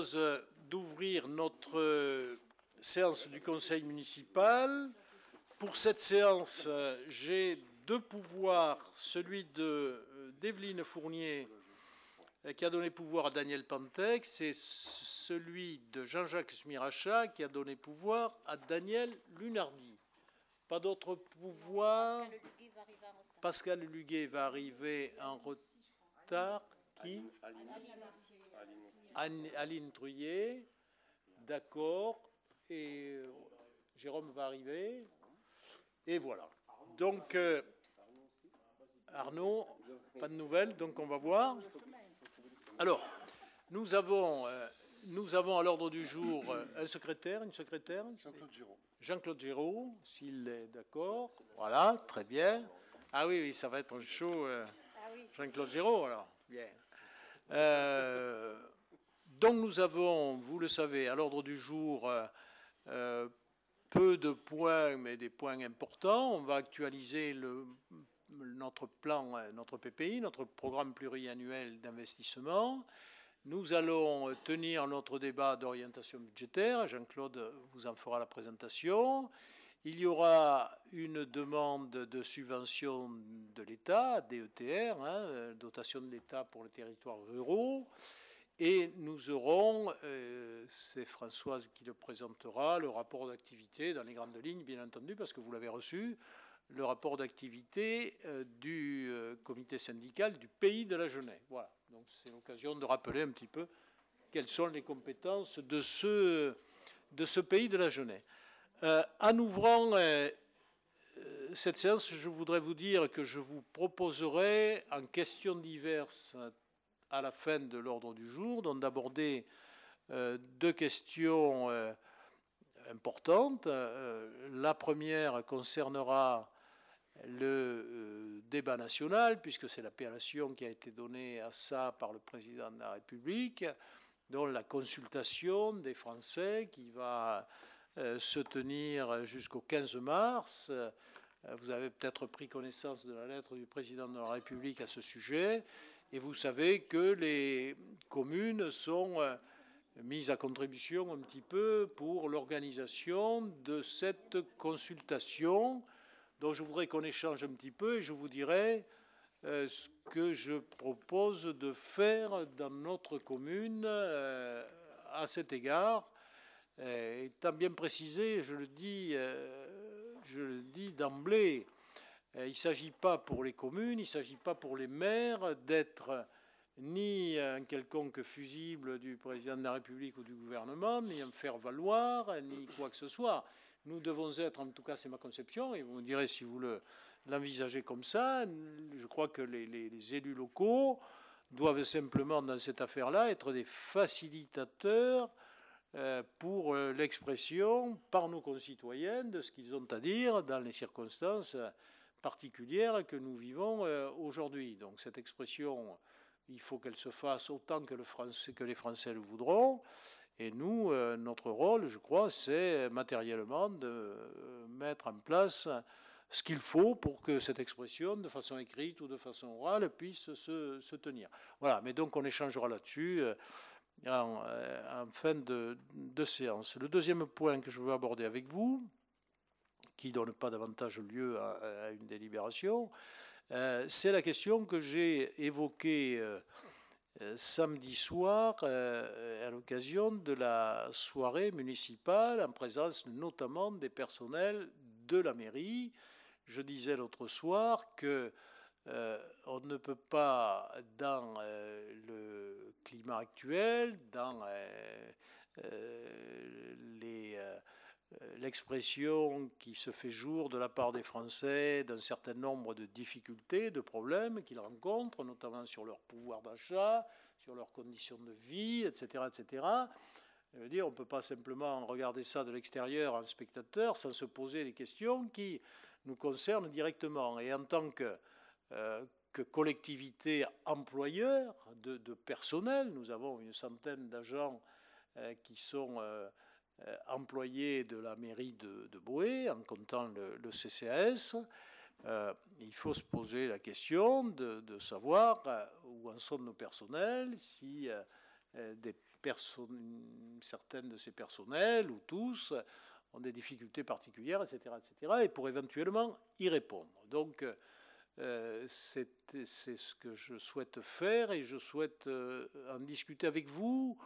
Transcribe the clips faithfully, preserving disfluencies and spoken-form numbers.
D'ouvrir notre séance du Conseil municipal. Pour cette séance, j'ai deux pouvoirs, celui d'Evelyne Fournier, qui a donné pouvoir à Daniel Pantec, c'est celui de Jean-Jacques Smiracha, qui a donné pouvoir à Daniel Lunardi. Pas d'autre pouvoir. Pascal Luguet va arriver en retard. Qui Aline, Aline Truyet, d'accord, et Jérôme va arriver, et voilà. Donc, euh, Arnaud, pas de nouvelles, donc on va voir. Alors, nous avons, euh, nous avons à l'ordre du jour un secrétaire, une secrétaire Jean-Claude Giraud. Jean-Claude Giraud, s'il est d'accord. Voilà, très bien. Ah oui, oui, ça va être un show. Euh, Jean-Claude Giraud, alors, bien. Euh, donc nous avons, vous le savez, à l'ordre du jour, euh, peu de points, mais des points importants. On va actualiser le, notre plan, notre P P I, notre programme pluriannuel d'investissement. Nous allons tenir notre débat d'orientation budgétaire. Jean-Claude vous en fera la présentation. Il y aura une demande de subvention de l'État, D E T R, hein, dotation de l'État pour les territoires ruraux. Et nous aurons, euh, c'est Françoise qui le présentera, le rapport d'activité dans les grandes lignes, bien entendu, parce que vous l'avez reçu, le rapport d'activité euh, du euh, comité syndical du Pays de la Genève. Voilà, donc c'est l'occasion de rappeler un petit peu quelles sont les compétences de ce, de ce Pays de la Genève. Euh, en ouvrant euh, cette séance, je voudrais vous dire que je vous proposerai en questions diverses à la fin de l'ordre du jour, donc d'aborder euh, deux questions euh, importantes. Euh, la première concernera le euh, débat national, puisque c'est l'appellation qui a été donnée à ça par le président de la République, dont la consultation des Français qui va euh, se tenir jusqu'au quinze mars. Euh, vous avez peut-être pris connaissance de la lettre du président de la République à ce sujet. Et vous savez que les communes sont mises à contribution un petit peu pour l'organisation de cette consultation dont je voudrais qu'on échange un petit peu et je vous dirai euh, ce que je propose de faire dans notre commune euh, à cet égard. Euh, étant bien précisé, je le dis, euh, je le dis d'emblée, il ne s'agit pas pour les communes, il ne s'agit pas pour les maires d'être ni un quelconque fusible du président de la République ou du gouvernement, ni un faire-valoir, ni quoi que ce soit. Nous devons être, en tout cas c'est ma conception, et vous me direz si vous l'envisagez comme ça, je crois que les, les, les élus locaux doivent simplement dans cette affaire-là être des facilitateurs euh, pour l'expression par nos concitoyens de ce qu'ils ont à dire dans les circonstances particulière que nous vivons aujourd'hui. Donc cette expression, il faut qu'elle se fasse autant que, le français, que les Français le voudront. Et nous, euh, notre rôle, je crois, c'est matériellement de mettre en place ce qu'il faut pour que cette expression, de façon écrite ou de façon orale, puisse se, se tenir. Voilà, mais donc on échangera là-dessus euh, en, en fin de, de séance. Le deuxième point que je veux aborder avec vous, qui ne donne pas davantage lieu à, à une délibération, euh, c'est la question que j'ai évoquée euh, euh, samedi soir euh, à l'occasion de la soirée municipale en présence notamment des personnels de la mairie. Je disais l'autre soir que euh, on ne peut pas, dans euh, le climat actuel, dans euh, euh, les... Euh, l'expression qui se fait jour de la part des Français d'un certain nombre de difficultés, de problèmes qu'ils rencontrent, notamment sur leur pouvoir d'achat, sur leurs conditions de vie, et cetera, et cetera. Je veux dire, on ne peut pas simplement regarder ça de l'extérieur en spectateur sans se poser les questions qui nous concernent directement. Et en tant que, euh, que collectivité employeur de, de personnel, nous avons une centaine d'agents euh, qui sont... Euh, Euh, employés de la mairie de, de Boé, en comptant le, le C C A S, euh, il faut se poser la question de, de savoir euh, où en sont nos personnels, si euh, des certaines de ces personnels, ou tous, ont des difficultés particulières, et cetera, et cetera, et pour éventuellement y répondre. Donc, euh, c'est ce que je souhaite faire, et je souhaite euh, en discuter avec vous,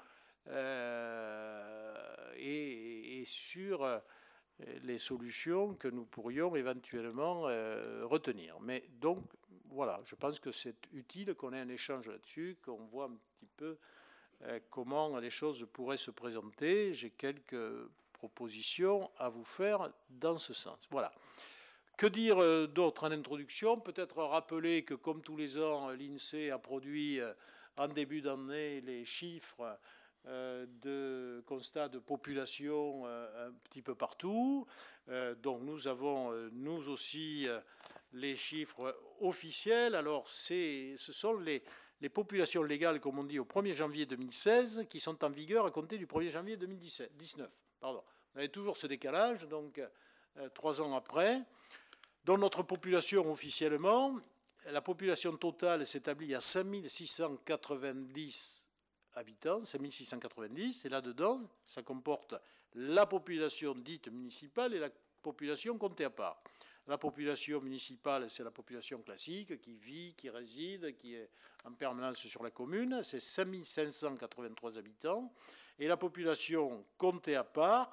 euh, et, et sur les solutions que nous pourrions éventuellement euh, retenir. Mais donc, voilà, je pense que c'est utile qu'on ait un échange là-dessus, qu'on voit un petit peu euh, comment les choses pourraient se présenter. J'ai quelques propositions à vous faire dans ce sens. Voilà. Que dire euh, d'autre en introduction? Peut-être rappeler que, comme tous les ans, l'INSEE a produit euh, en début d'année les chiffres euh, de constat de population euh, un petit peu partout. Euh, donc nous avons, euh, nous aussi, euh, les chiffres officiels. Alors, ce sont les, les populations légales, comme on dit, au premier janvier deux mille seize, qui sont en vigueur à compter du premier janvier deux mille dix-neuf. Pardon. On avait toujours ce décalage, donc euh, trois ans après. Dans notre population officiellement, la population totale s'établit à cinq mille six cent quatre-vingt-dix habitants, cinq mille six cent quatre-vingt-dix, et là-dedans, ça comporte la population dite municipale et la population comptée à part. La population municipale, c'est la population classique qui vit, qui réside, qui est en permanence sur la commune, c'est cinq mille cinq cent quatre-vingt-trois habitants. Et la population comptée à part,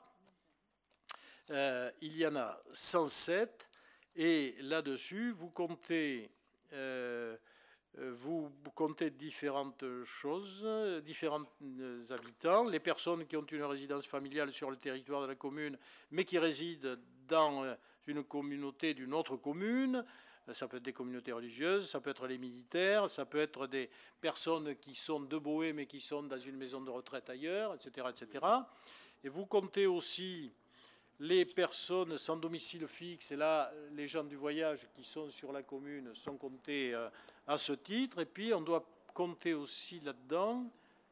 euh, il y en a cent sept, et là-dessus, vous comptez... Euh, Vous comptez différentes choses, différents habitants, les personnes qui ont une résidence familiale sur le territoire de la commune, mais qui résident dans une communauté d'une autre commune. Ça peut être des communautés religieuses, ça peut être les militaires, ça peut être des personnes qui sont de Boé, mais qui sont dans une maison de retraite ailleurs, et cetera, et cetera. Et vous comptez aussi les personnes sans domicile fixe, et là, les gens du voyage qui sont sur la commune sont comptés euh, à ce titre. Et puis, on doit compter aussi là-dedans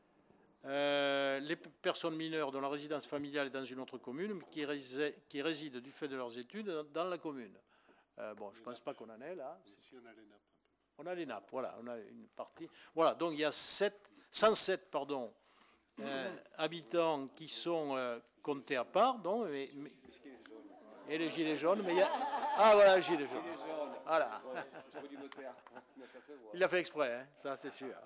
euh, les personnes mineures dont la résidence familiale est dans une autre commune, mais qui, réside, qui résident du fait de leurs études dans la commune. Euh, bon, je ne pense pas qu'on en ait là. Si on a les nappes. On a les nappes, voilà, on a une partie. Voilà, donc il y a cent sept pardon, euh, habitants qui sont euh, comptés à part, donc, mais, mais, et les gilets jaunes, mais il y a... Ah voilà, les gilets jaunes. Voilà. Il l'a fait exprès, hein, ça c'est sûr.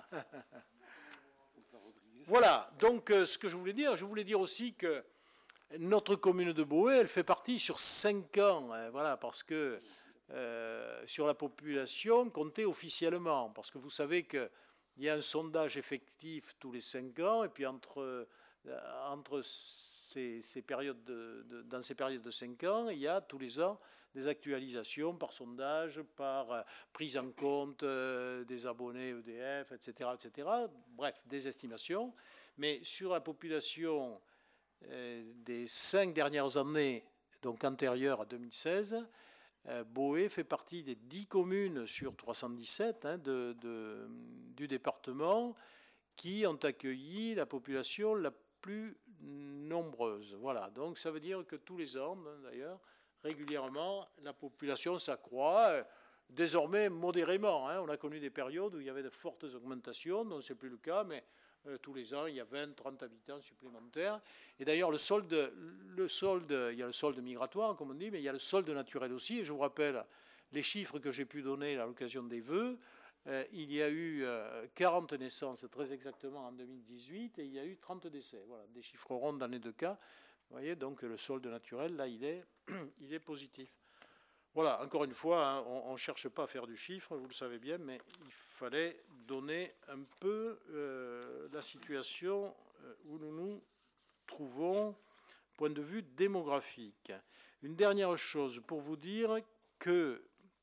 Voilà, donc euh, ce que je voulais dire, je voulais dire aussi que notre commune de Boé, elle fait partie sur cinq ans, hein, voilà, parce que euh, sur la population comptée officiellement, parce que vous savez qu'il y a un sondage effectif tous les cinq ans, et puis entre, euh, entre ces, ces périodes de, de, dans ces périodes de cinq ans, il y a tous les ans des actualisations par sondage, par euh, prise en compte euh, des abonnés E D F, et cetera, et cetera. Bref, des estimations. Mais sur la population euh, des cinq dernières années, donc antérieures à deux mille seize, euh, Boé fait partie des dix communes sur trois cent dix-sept hein, de, de, du département qui ont accueilli la population la plus nombreuse. Voilà, donc ça veut dire que tous les ans, d'ailleurs, régulièrement, la population s'accroît, désormais modérément. Hein. On a connu des périodes où il y avait de fortes augmentations, donc ce n'est plus le cas, mais euh, tous les ans, il y a vingt, trente habitants supplémentaires. Et d'ailleurs, le solde, le solde, il y a le solde migratoire, comme on dit, mais il y a le solde naturel aussi. Et je vous rappelle les chiffres que j'ai pu donner à l'occasion des vœux. Euh, il y a eu euh, quarante naissances, très exactement, en deux mille dix-huit, et il y a eu trente décès. Voilà, des chiffres ronds dans les deux cas. Vous voyez, donc le solde naturel, là, il est, il est positif. Voilà, encore une fois, hein, on ne cherche pas à faire du chiffre, vous le savez bien, mais il fallait donner un peu euh, la situation où nous nous trouvons, point de vue démographique. Une dernière chose pour vous dire que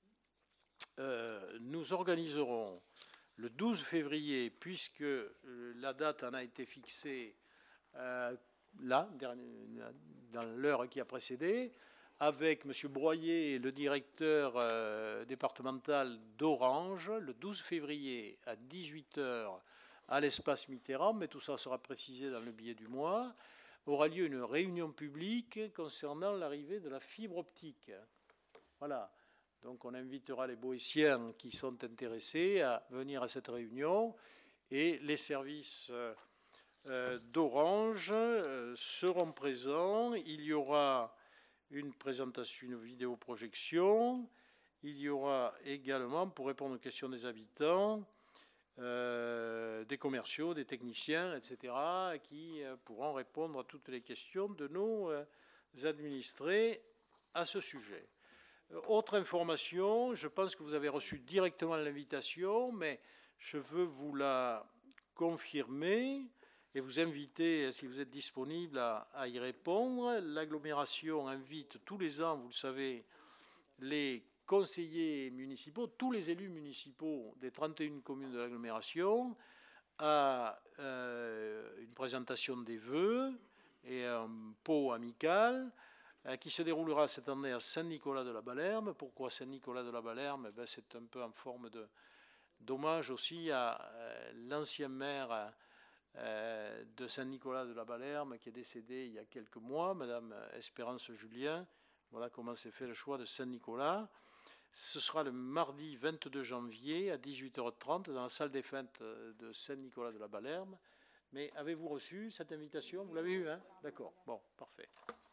euh, nous organiserons le douze février, puisque la date en a été fixée euh, là, dans l'heure qui a précédé, avec M. Broyer, le directeur euh, départemental d'Orange, le douze février à dix-huit heures à l'espace Mitterrand, mais tout ça sera précisé dans le billet du mois, aura lieu une réunion publique concernant l'arrivée de la fibre optique. Voilà. Donc on invitera les Boétiens qui sont intéressés à venir à cette réunion, et les services euh, d'Orange euh, seront présents. Il y aura une présentation, une vidéoprojection. Il y aura également, pour répondre aux questions des habitants, euh, des commerciaux, des techniciens, et cetera, qui euh, pourront répondre à toutes les questions de nos euh, administrés à ce sujet. Euh, autre information, je pense que vous avez reçu directement l'invitation, mais je veux vous la confirmer et vous inviter, si vous êtes disponible, à, à y répondre. L'agglomération invite tous les ans, vous le savez, les conseillers municipaux, tous les élus municipaux des trente et une communes de l'agglomération à euh, une présentation des vœux et un pot amical euh, qui se déroulera cette année à Saint-Nicolas-de-la-Balerme. Pourquoi Saint-Nicolas-de-la-Balerme? Ben, c'est un peu en forme de d'hommage aussi à euh, l'ancien maire euh, de Saint-Nicolas-de-la-Balerme qui est décédé il y a quelques mois, Madame Espérance Julien. Voilà comment s'est fait le choix de Saint-Nicolas. Ce sera le mardi vingt-deux janvier à dix-huit heures trente dans la salle des fêtes de Saint-Nicolas-de-la-Balerme. Mais avez-vous reçu cette invitation? Vous l'avez eu, hein? D'accord. Bon, parfait.